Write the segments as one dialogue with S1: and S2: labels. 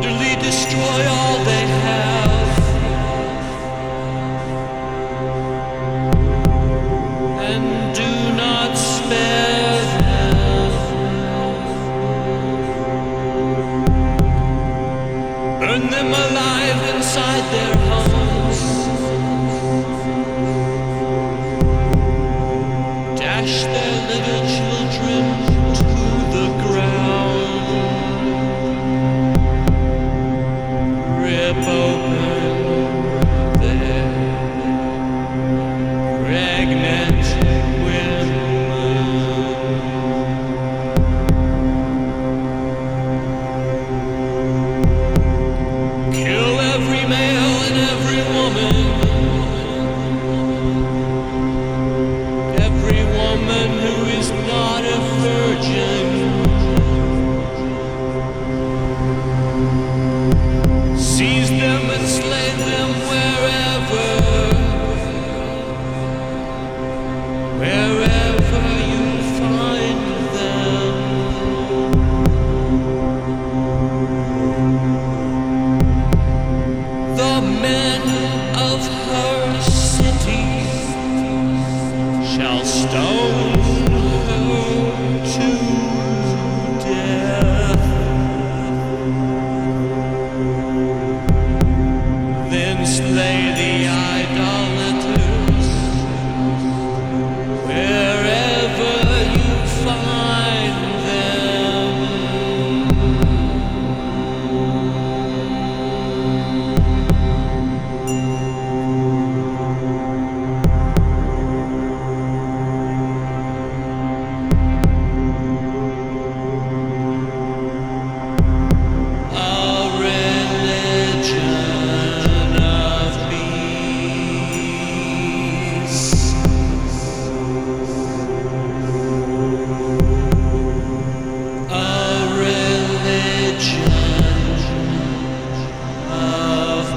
S1: utterly destroy all they have, and do not spare them. Burn them alive inside their homes, dash their little children to the ground, rip open their pregnant women, kill every male and every woman, every woman who is not a virgin. Seize them and slay them wherever you find them. The men of her city shall stone her to death. Then slay the idolaters wherever you find them. A religion of peace. A religion of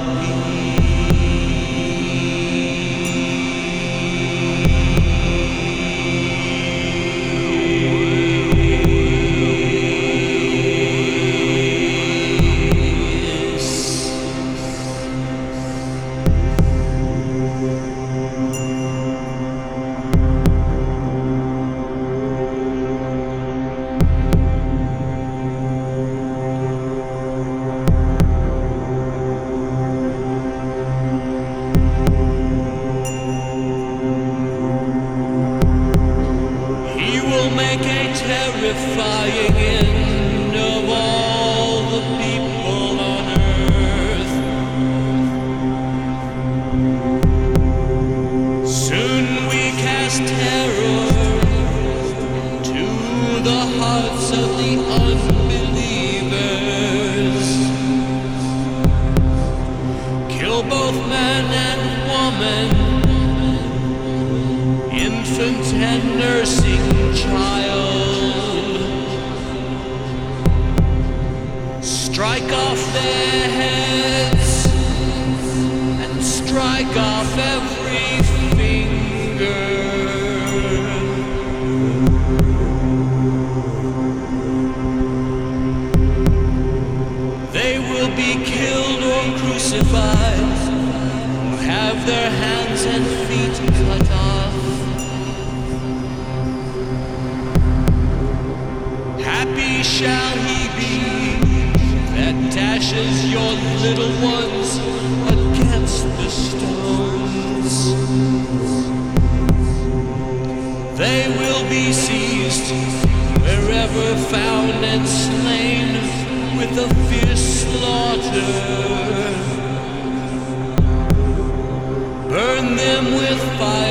S1: peace. He will make a terrifying end of all the people on earth. Soon we cast terror to the hearts of the unbelievers. Kill both man and woman, infant and nursing child. Strike off their heads and strike off every finger. They will be killed or crucified, or have their hands and feet cut off. Happy shall he be that dashes your little ones against the stones. They will be seized wherever found and slain with a fierce slaughter. Burn them with fire.